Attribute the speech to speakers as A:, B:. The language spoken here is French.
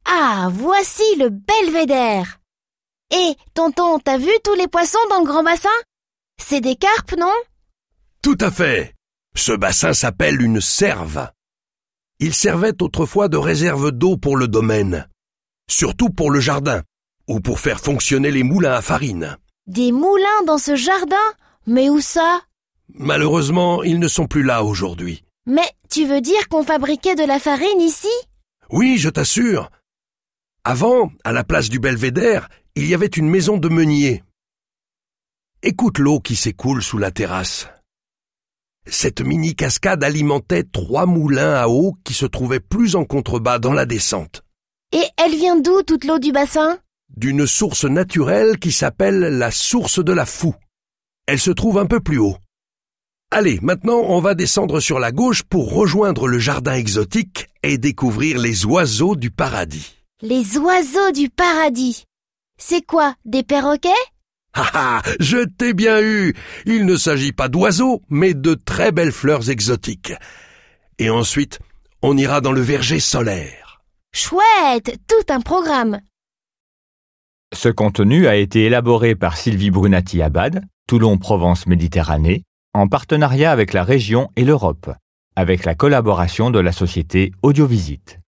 A: Ah, voici le belvédère. Et, tonton, t'as vu tous les poissons dans le grand bassin? C'est des carpes, non?
B: Tout à fait. Ce bassin s'appelle une serve. Il servait autrefois de réserve d'eau pour le domaine, surtout pour le jardin, ou pour faire fonctionner les moulins à farine.
A: Des moulins dans ce jardin? Mais où ça?
B: Malheureusement, ils ne sont plus là aujourd'hui.
A: Mais tu veux dire qu'on fabriquait de la farine ici?
B: Oui, je t'assure. Avant, à la place du belvédère, il y avait une maison de meunier. Écoute l'eau qui s'écoule sous la terrasse. Cette mini-cascade alimentait 3 moulins à eau qui se trouvaient plus en contrebas dans la descente.
A: Et elle vient d'où toute l'eau du bassin?
B: D'une source naturelle qui s'appelle la source de la Foux. Elle se trouve un peu plus haut. Allez, maintenant on va descendre sur la gauche pour rejoindre le jardin exotique et découvrir les oiseaux du paradis.
A: Les oiseaux du paradis. C'est quoi, des perroquets?
B: Ah ah, je t'ai bien eu. Il ne s'agit pas d'oiseaux, mais de très belles fleurs exotiques. Et ensuite, on ira dans le verger solaire.
A: Chouette, tout un programme.
C: Ce contenu a été élaboré par Sylvie Brunati-Abad, Toulon Provence Méditerranée, en partenariat avec la région et l'Europe, avec la collaboration de la société Audiovisite.